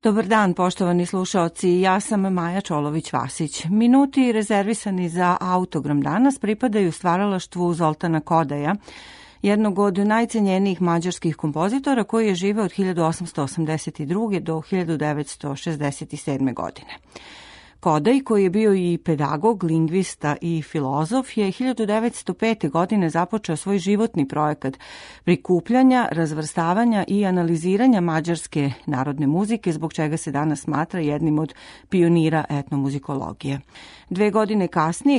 Dobar dan, poštovani slušaoci, ja sam Maja Čolović-Vasić. Minuti rezervisani za autogram danas pripadaju stvaralaštvu Zoltana Kodaja, jednog od najcenjenijih mađarskih kompozitora koji je živeo od 1882. do 1967. godine. Kodaj, koji je bio i pedagog, lingvista i filozof, je 1905. godine započeo svoj životni projekat prikupljanja, razvrstavanja i analiziranja mađarske narodne muzike, zbog čega se danas smatra jednim od pionira etnomuzikologije. 2 godine kasnije,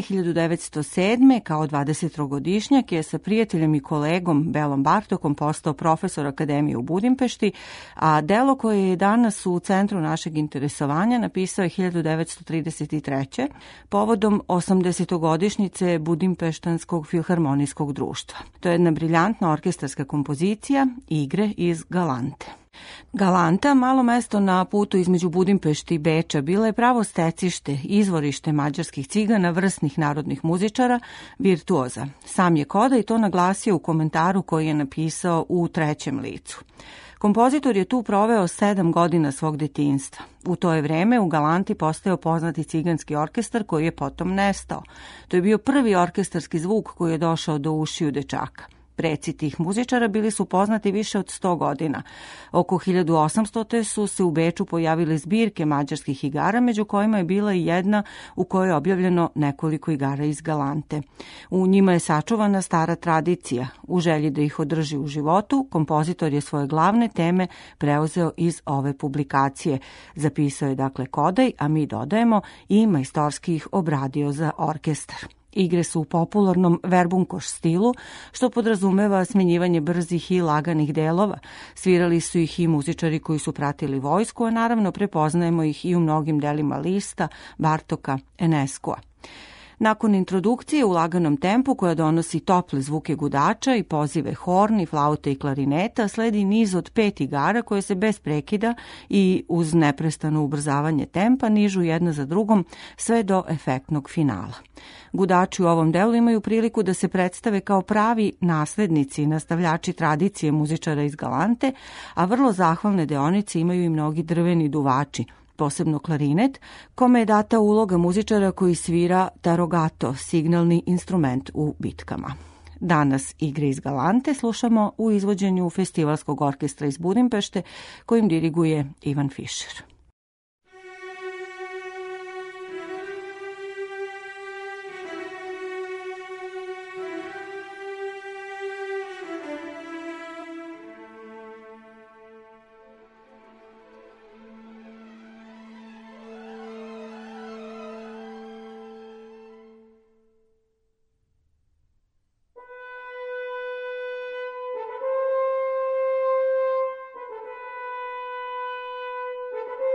1907. kao 23-godišnjak je sa prijateljem i kolegom Belom Bartokom postao profesor akademije u Budimpešti, a delo koje je danas u centru našeg interesovanja napisao je 1933. povodom 80-godišnjice Budimpeštanskog filharmonijskog društva. To je jedna briljantna orkestarska kompozicija Igre iz Galante. Galanta, malo mesto na putu između Budimpešti i Beča, bila je pravo stecište, izvorište mađarskih cigana, vrsnih narodnih muzičara, virtuoza. Sam je Kodaj to naglasio u komentaru koji je napisao u trećem licu. Kompozitor je tu proveo 7 godina svog detinjstva. U to je vreme u Galanti postajao poznati ciganski orkestar koji je potom nestao. To je bio prvi orkestarski zvuk koji je došao do ušiju dečaka. Preci tih muzičara bili su poznati više od 100 godina. Oko 1800. su se u Beču pojavile zbirke mađarskih igara, među kojima je bila i jedna u kojoj je objavljeno nekoliko igara iz Galante. U njima je sačuvana stara tradicija. U želji da ih održi u životu, kompozitor je svoje glavne teme preuzeo iz ove publikacije. Zapisao je dakle Kodaj, a mi dodajemo i majstorski ih obradio za orkestar. Igre su u popularnom verbunkoš stilu, što podrazumeva smenjivanje brzih i laganih delova. Svirali su ih i muzičari koji su pratili vojsku, a naravno prepoznajemo ih i u mnogim delima Lista, Bartoka, Eneskua. Nakon introdukcije u laganom tempu koja donosi tople zvuke gudača i pozive horni, flaute i klarineta, sledi niz od 5 igara koje se bez prekida i uz neprestano ubrzavanje tempa nižu jedna za drugom sve do efektnog finala. Gudači u ovom delu imaju priliku da se predstave kao pravi naslednici i nastavljači tradicije muzičara iz Galante, a vrlo zahvalne deonice imaju i mnogi drveni duvači, posebno klarinet, kome je data uloga muzičara koji svira tarogato, signalni instrument u bitkama. Danas Igre iz Galante slušamo u izvođenju Festivalskog orkestra iz Budimpešte, kojim diriguje Ivan Fišer. Thank you.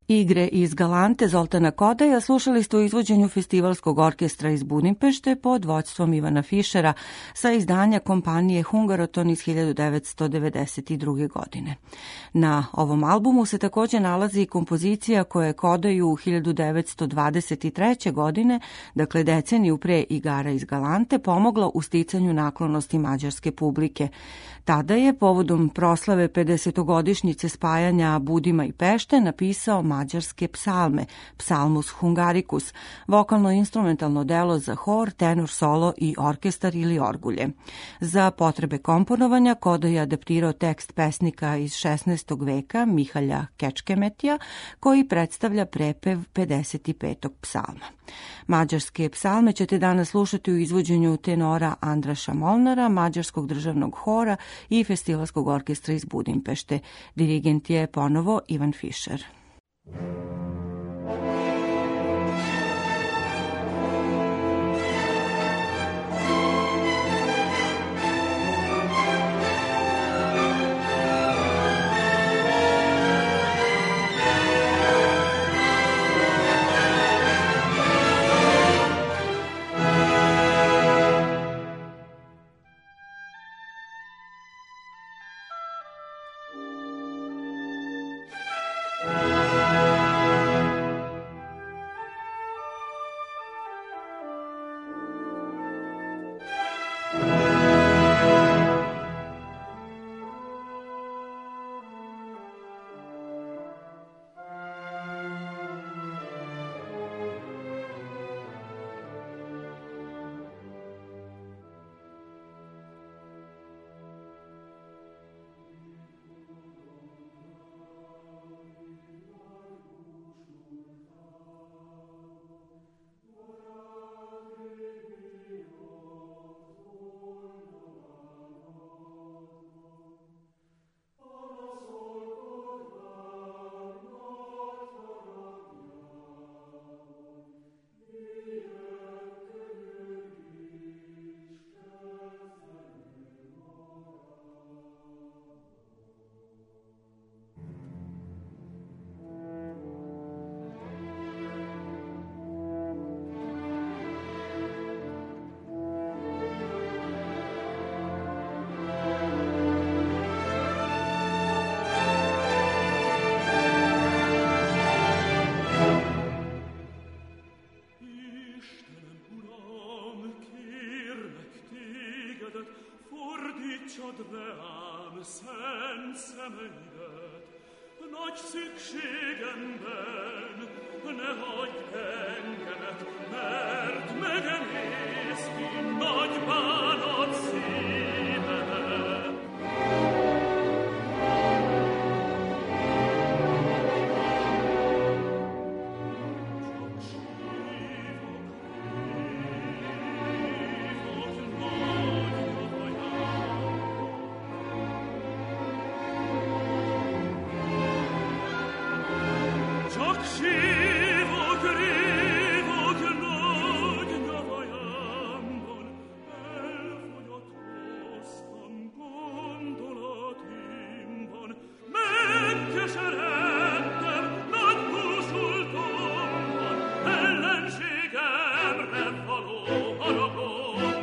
Igre iz Galante Zoltana Kodaja slušali ste u izvođenju Festivalskog orkestra iz Budimpešte pod vodstvom Ivana Fišera sa izdanja kompanije Hungaroton iz 1992. godine. Na ovom albumu se također nalazi i kompozicija koja je Kodaju u 1923. godine, dakle deceniju pre igara iz Galante, pomogla u sticanju naklonosti mađarske publike. Tada je, povodom proslave 50-godišnjice spajanja Budima i Pešte, napisao mađarske psalme, Psalmus Hungaricus, vokalno-instrumentalno delo za hor, tenor solo i orkestar ili orgulje. Za potrebe komponovanja Koda je adaptirao tekst pesnika iz 16. veka Mihalja Kečkemetija, koji predstavlja prepev 55. psalma. Mađarske psalme ćete danas slušati u izvođenju tenora Andraša Molnara, Mađarskog državnog hora i Festivalskog orkestra iz Budimpešte. Dirigent je ponovo Ivan Fišer. Nagy szükségemben ne hagyj engemet, mert megemész ki nagy bánat szívemet. Csak sívok, rívok nagy nyavajamban, elfogyatkoztam gondolatimban, megkeseredtem nagy búsultomban, ellenségemre való haragom.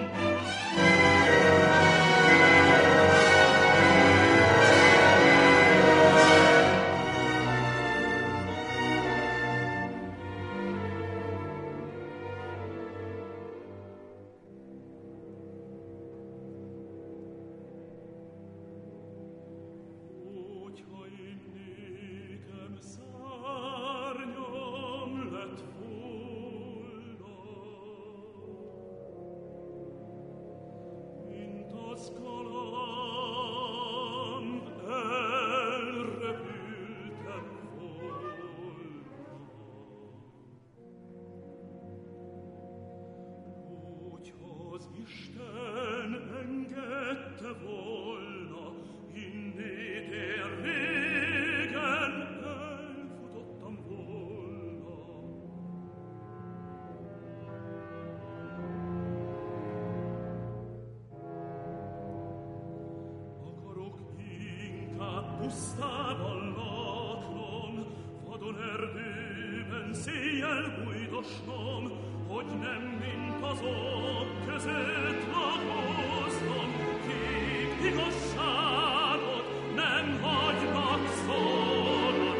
Isten engedte volna, innét én régen elfutottam volna. Akarok inkább pusztában laknom, vad úton erdőben széjjel bújdosnom, hogy nem mint azok között lakoznom, kik igazságot nem hagynak szólalom.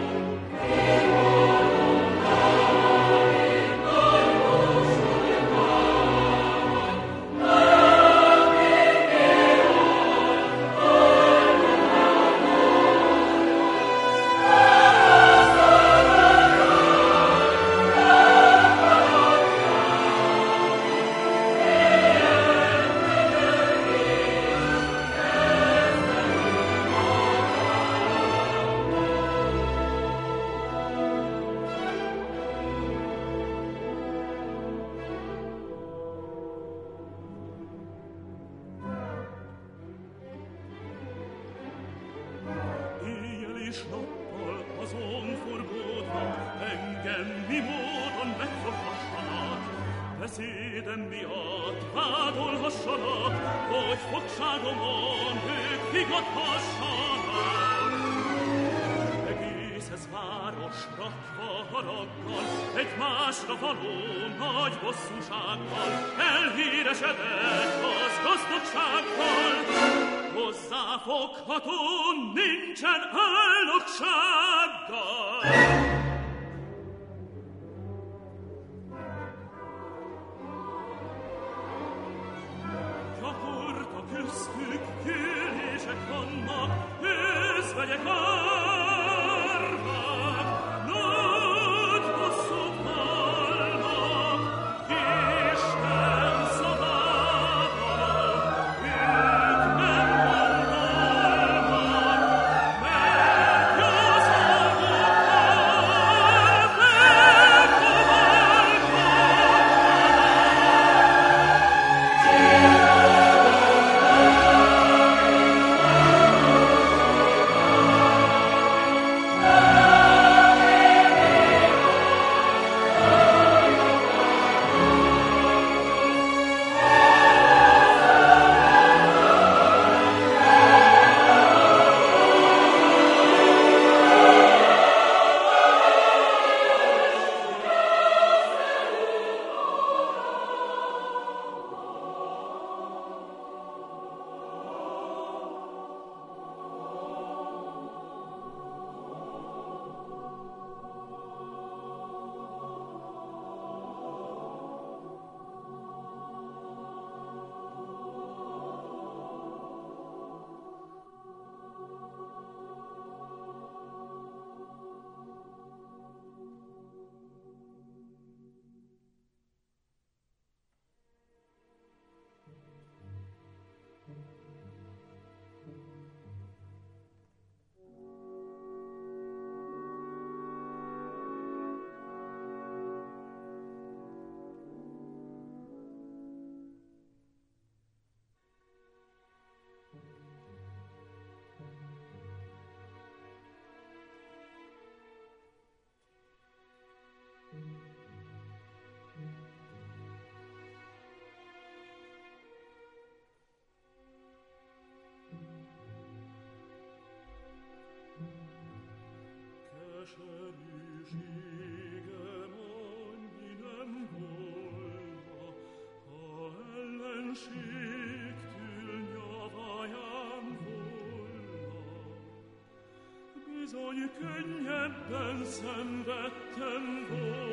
Bizony könnyebben szenvedtem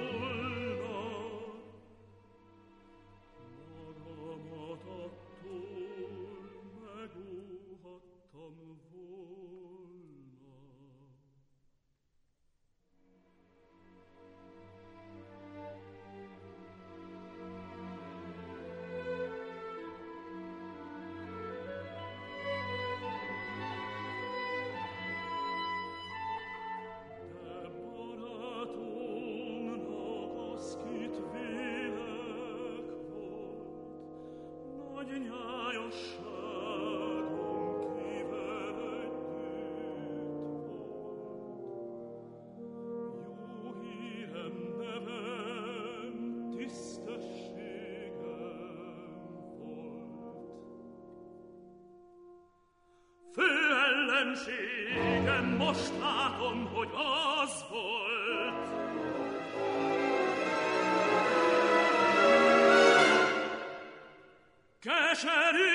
volna, magamat attól megóhattam volna. ellenségem, most látom, hogy az volt. Keserű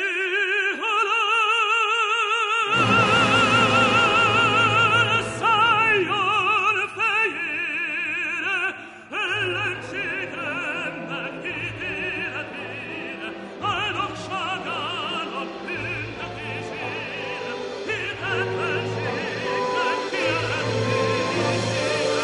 halál szálljon fejére, ellenségemnek ítéletére, áldogságának büntetésére, hitetlenségnek kijelentésére.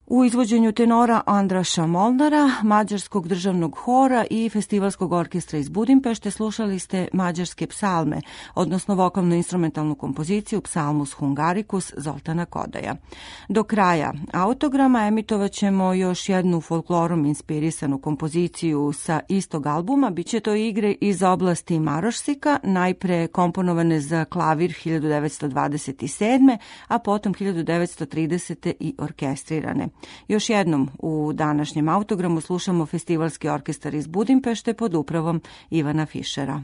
U izvođenju tenora Andraša Molnara, Mađarskog državnog hora i Festivalskog orkestra iz Budimpešte slušali ste mađarske psalme, odnosno vokalno-instrumentalnu kompoziciju Psalmus Hungaricus Zoltana Kodaja. Do kraja autograma emitovat ćemo još jednu folklorom inspirisanu kompoziciju sa istog albuma. Biće to igre iz oblasti Marošsika, najpre komponovane za klavir 1927. a potom 1930. i orkestrirane. Još jednom u današnjem autogramu slušamo Festivalski orkestar iz Budimpešte pod upravom Ivana Fišera.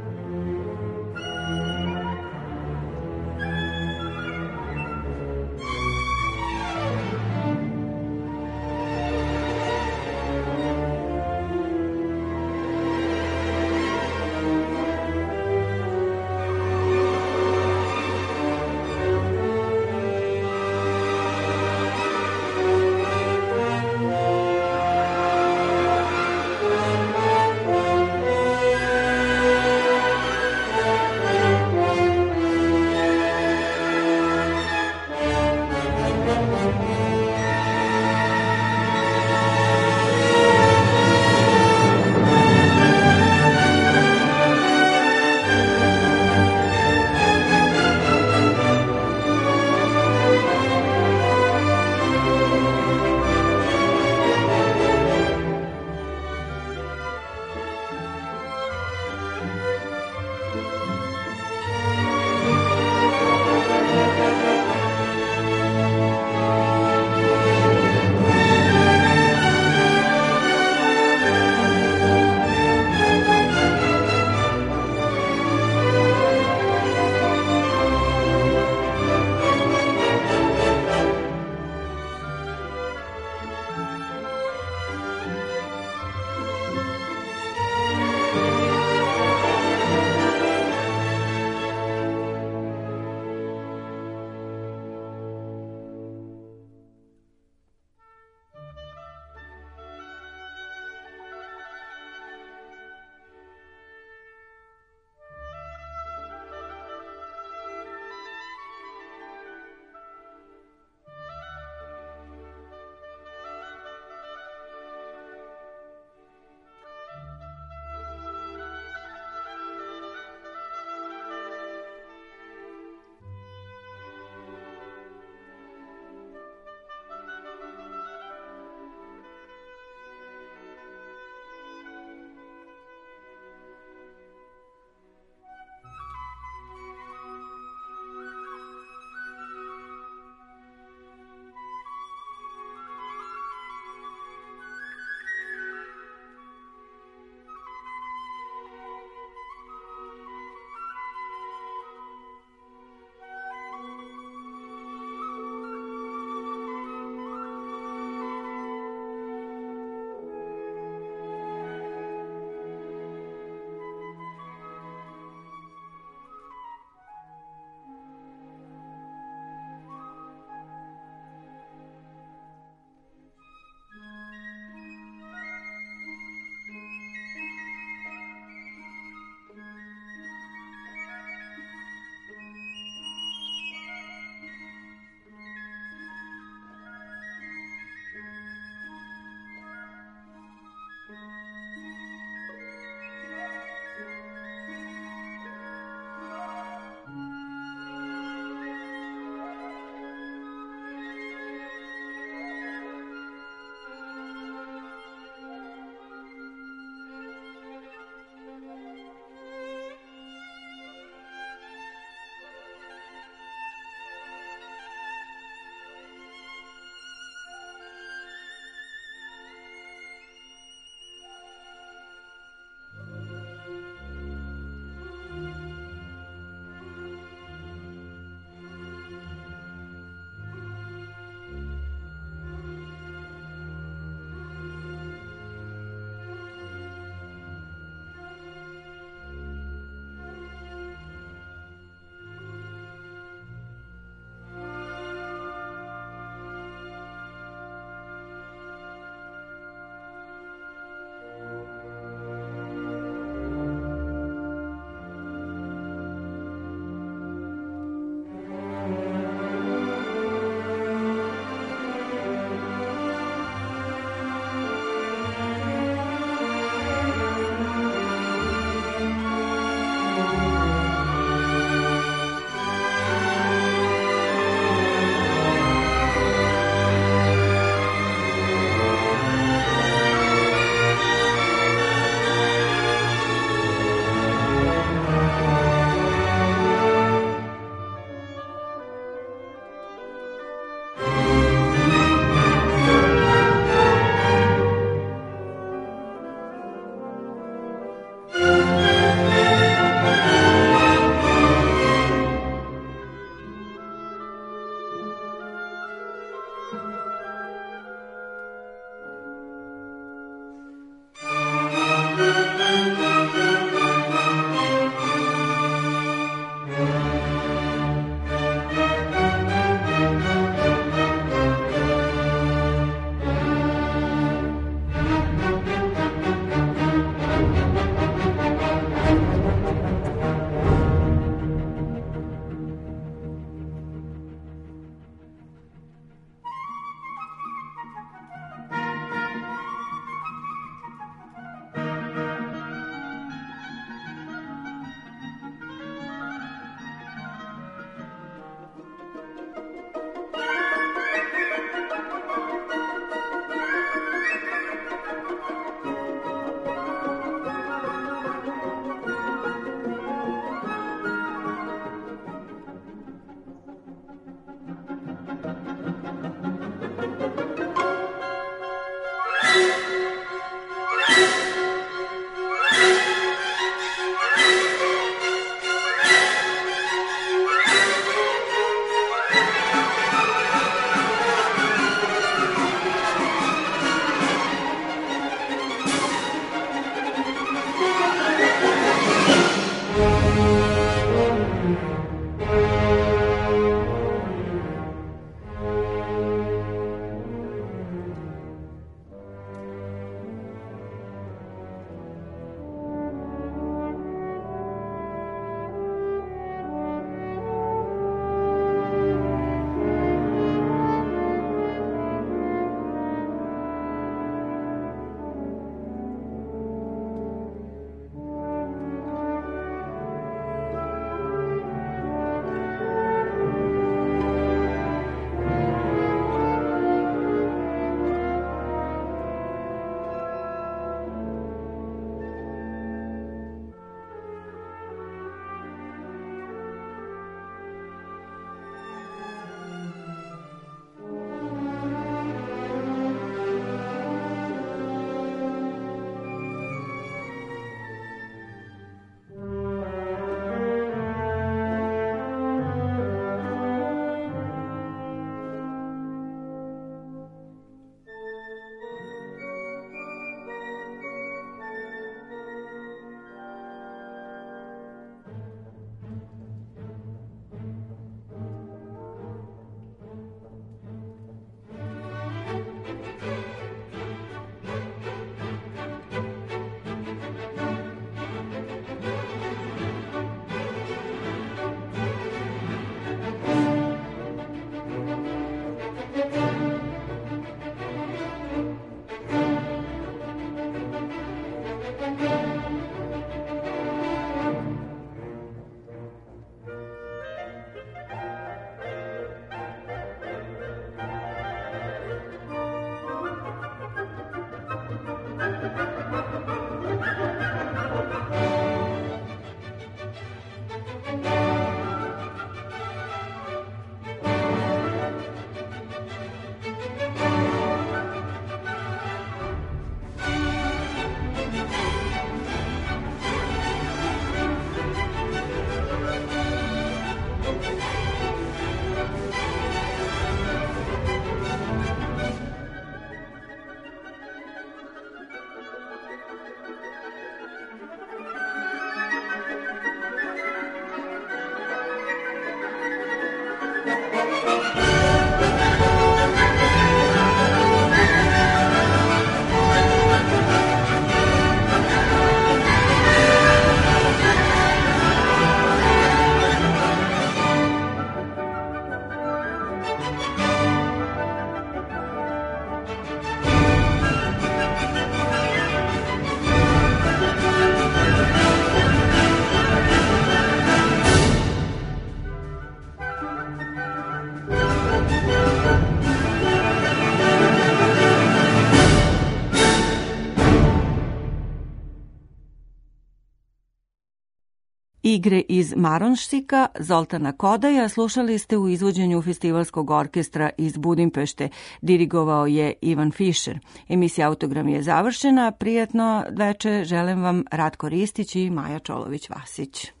Igre iz Maronštika Zoltana Kodaja slušali ste u izvođenju Festivalskog orkestra iz Budimpešte. Dirigovao je Ivan Fišer. Emisija Autogram je završena. Prijatno veče želim vam Ratko Ristić i Maja Čolović-Vasić.